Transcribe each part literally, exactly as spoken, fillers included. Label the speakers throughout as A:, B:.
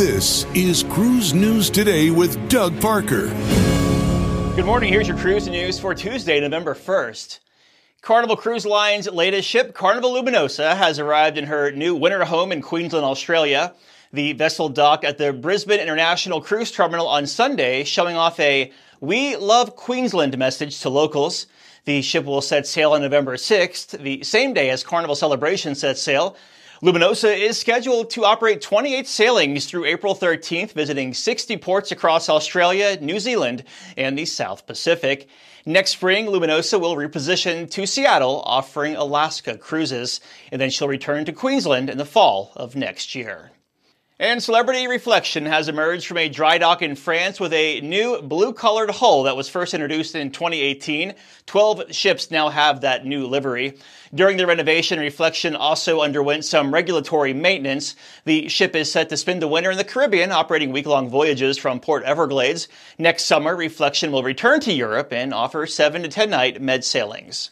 A: This is Cruise News Today with Doug Parker.
B: Good morning. Here's your cruise news for Tuesday, November first. Carnival Cruise Line's latest ship, Carnival Luminosa, has arrived in her new winter home in Queensland, Australia. The vessel docked at the Brisbane International Cruise Terminal on Sunday, showing off a "We Love Queensland" message to locals. The ship will set sail on November sixth, the same day as Carnival Celebration sets sail. Luminosa is scheduled to operate twenty-eight sailings through April thirteenth, visiting sixty ports across Australia, New Zealand, and the South Pacific. Next spring, Luminosa will reposition to Seattle, offering Alaska cruises, and then she'll return to Queensland in the fall of next year. And Celebrity Reflection has emerged from a dry dock in France with a new blue-colored hull that was first introduced in twenty eighteen. Twelve ships now have that new livery. During the renovation, Reflection also underwent some regulatory maintenance. The ship is set to spend the winter in the Caribbean, operating week-long voyages from Port Everglades. Next summer, Reflection will return to Europe and offer seven to ten night med sailings.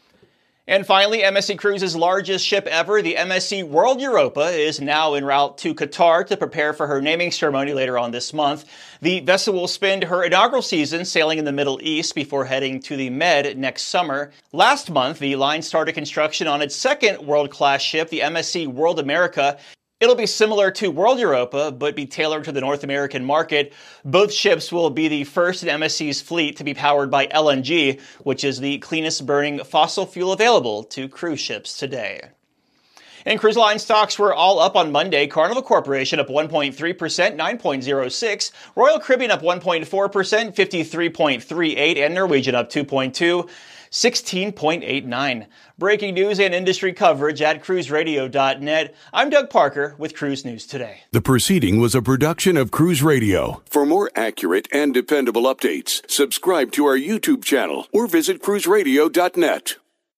B: And finally, M S C Cruises' largest ship ever, the M S C World Europa, is now en route to Qatar to prepare for her naming ceremony later on this month. The vessel will spend her inaugural season sailing in the Middle East before heading to the Med next summer. Last month, the line started construction on its second world-class ship, the M S C World America. It'll be similar to World Europa, but be tailored to the North American market. Both ships will be the first in M S C's fleet to be powered by L N G, which is the cleanest burning fossil fuel available to cruise ships today. And cruise line stocks were all up on Monday. Carnival Corporation up one point three percent, nine point oh six. Royal Caribbean up one point four percent, fifty-three point three eight. And Norwegian up two point two, sixteen point eight nine. Breaking news and industry coverage at cruise radio dot net. I'm Doug Parker with Cruise News Today.
A: The proceeding was a production of Cruise Radio. For more accurate and dependable updates, subscribe to our YouTube channel or visit cruise radio dot net.